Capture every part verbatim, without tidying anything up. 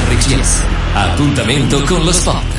R C S. Appuntamento con lo sport.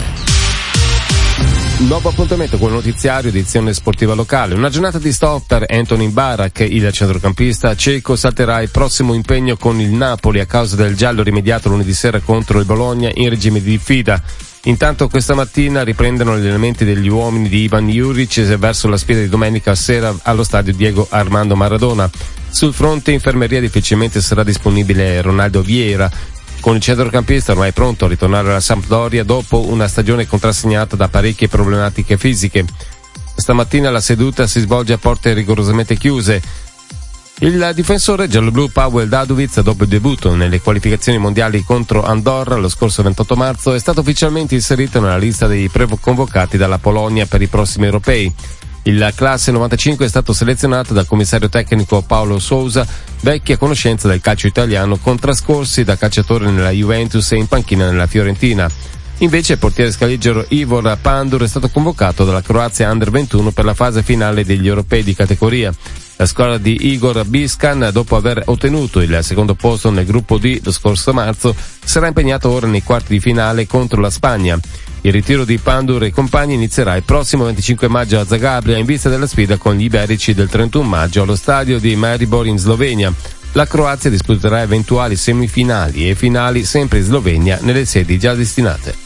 Nuovo appuntamento con il notiziario, edizione sportiva locale. Una giornata di stop per Antonin Barak, il centrocampista ceco salterà il prossimo impegno con il Napoli a causa del giallo rimediato lunedì sera contro il Bologna in regime di diffida. Intanto questa mattina riprendono gli allenamenti degli uomini di Ivan Juric verso la sfida di domenica sera allo stadio Diego Armando Maradona. Sul fronte infermeria difficilmente sarà disponibile Ronaldo Vieira, con il centrocampista ormai pronto a ritornare alla Sampdoria dopo una stagione contrassegnata da parecchie problematiche fisiche. Stamattina la seduta si svolge a porte rigorosamente chiuse. Il difensore gialloblu Paweł Dadovic, dopo il debutto nelle qualificazioni mondiali contro Andorra lo scorso ventotto marzo, è stato ufficialmente inserito nella lista dei preconvocati dalla Polonia per i prossimi europei. Il classe novantacinque è stato selezionato dal commissario tecnico Paolo Sousa, vecchia conoscenza del calcio italiano con trascorsi da calciatore nella Juventus e in panchina nella Fiorentina. Invece il portiere scaligero Ivor Pandur è stato convocato dalla Croazia Under ventuno per la fase finale degli europei di categoria. La squadra di Igor Biscan, dopo aver ottenuto il secondo posto nel gruppo D lo scorso marzo, sarà impegnata ora nei quarti di finale contro la Spagna. Il ritiro di Pandur e compagni inizierà il prossimo venticinque maggio a Zagabria in vista della sfida con gli iberici del trentuno maggio allo stadio di Maribor in Slovenia. La Croazia disputerà eventuali semifinali e finali sempre in Slovenia nelle sedi già destinate.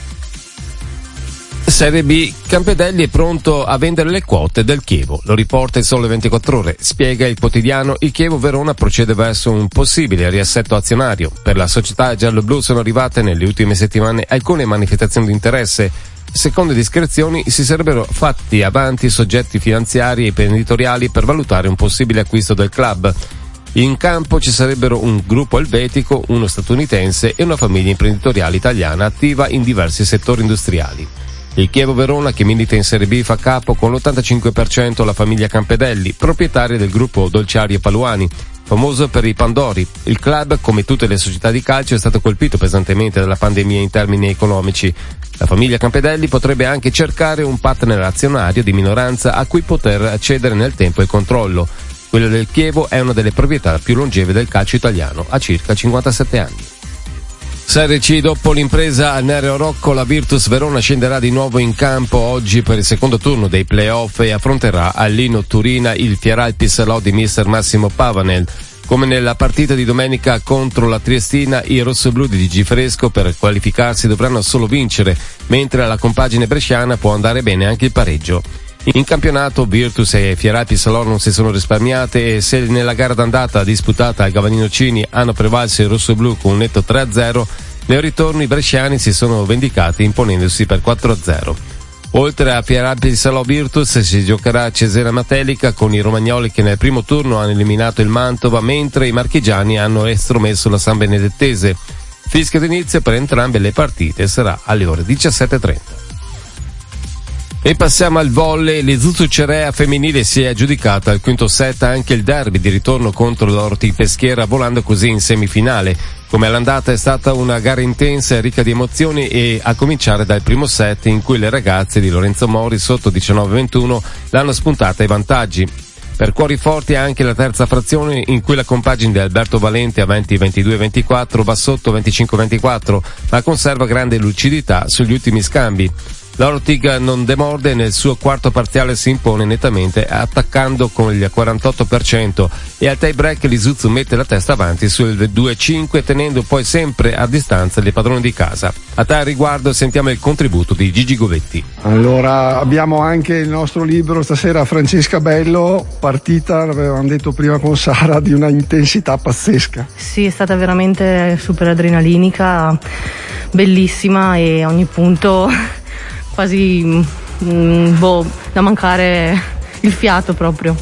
Serie B, Campedelli è pronto a vendere le quote del Chievo, lo riporta il Sole ventiquattro Ore. Spiega il quotidiano, il Chievo Verona procede verso un possibile riassetto azionario. Per la società gialloblu sono arrivate nelle ultime settimane alcune manifestazioni di interesse. Secondo discrezioni si sarebbero fatti avanti soggetti finanziari e imprenditoriali per valutare un possibile acquisto del club. In campo ci sarebbero un gruppo elvetico, uno statunitense e una famiglia imprenditoriale italiana attiva in diversi settori industriali. Il Chievo Verona, che milita in Serie B, fa capo con l'ottantacinque per cento alla famiglia Campedelli, proprietaria del gruppo Dolciario Paluani, famoso per i Pandori. Il club, come tutte le società di calcio, è stato colpito pesantemente dalla pandemia in termini economici. La famiglia Campedelli potrebbe anche cercare un partner azionario di minoranza a cui poter cedere nel tempo il controllo. Quella del Chievo è una delle proprietà più longeve del calcio italiano, a circa cinquantasette anni. Serie C, dopo l'impresa al Nereo Rocco, la Virtus Verona scenderà di nuovo in campo oggi per il secondo turno dei play-off e affronterà a Lino Turina il Fieralpi Salò di mister Massimo Pavanel. Come nella partita di domenica contro la Triestina, i rossoblù di Gigi Fresco per qualificarsi dovranno solo vincere, mentre alla compagine bresciana può andare bene anche il pareggio. In campionato Virtus e Fieralpi Salò non si sono risparmiate e se nella gara d'andata disputata al Gavanino Cini hanno prevalso i rossoblù con un netto tre a zero, nel ritorno i bresciani si sono vendicati imponendosi per quattro a zero. Oltre a Fieralpi Salò Virtus si giocherà a Cesena Matelica con i romagnoli che nel primo turno hanno eliminato il Mantova, mentre i marchigiani hanno estromesso la San Benedettese. Fischio d'inizio per entrambe le partite sarà alle ore diciassette e trenta. E passiamo al volley. L'Isuzu Cerea femminile si è aggiudicata al quinto set anche il derby di ritorno contro l'Orti Peschiera, volando così in semifinale. Come all'andata è stata una gara intensa e ricca di emozioni, e a cominciare dal primo set in cui le ragazze di Lorenzo Mori sotto diciannove a ventuno l'hanno spuntata ai vantaggi. Per cuori forti anche la terza frazione in cui la compagine di Alberto Valente a venti ventidue ventiquattro va sotto venticinque ventiquattro, ma conserva grande lucidità sugli ultimi scambi. L'Ortig non demorde e nel suo quarto parziale si impone nettamente attaccando con il quarantotto per cento, e al tie break l'Isuzu mette la testa avanti sul due a cinque tenendo poi sempre a distanza le padrone di casa. A tal riguardo sentiamo il contributo di Gigi Govetti. Allora abbiamo anche il nostro libro stasera, Francesca Bello, partita, l'avevamo detto prima con Sara, di una intensità pazzesca. Sì, è stata veramente super adrenalinica, bellissima, e a ogni punto quasi mh, boh, da mancare il fiato proprio.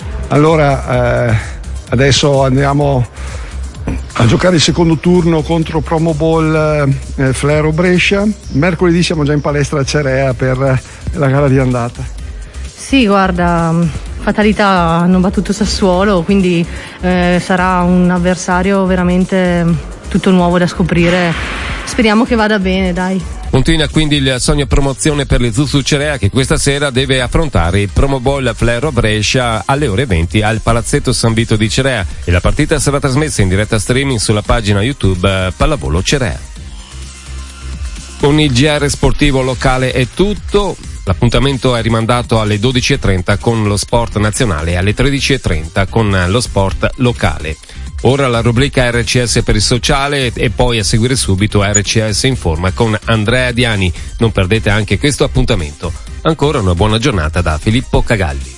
Allora eh, adesso andiamo a giocare il secondo turno contro Promo Ball eh, Flero Brescia. Mercoledì siamo già in palestra a Cerea per la gara di andata. Sì, guarda, fatalità, hanno battuto Sassuolo, quindi eh, sarà un avversario veramente tutto nuovo da scoprire. Speriamo che vada bene, dai. Continua quindi il sogno promozione per l'Isuzu Cerea, che questa sera deve affrontare il Promo Ball Flero Brescia alle ore venti al Palazzetto San Vito di Cerea, e la partita sarà trasmessa in diretta streaming sulla pagina YouTube Pallavolo Cerea. Con il G R sportivo locale è tutto. L'appuntamento è rimandato alle dodici e trenta con lo sport nazionale e alle tredici e trenta con lo sport locale. Ora la rubrica R C S per il sociale e poi a seguire subito R C S Informa con Andrea Diani. Non perdete anche questo appuntamento. Ancora una buona giornata da Filippo Cagalli.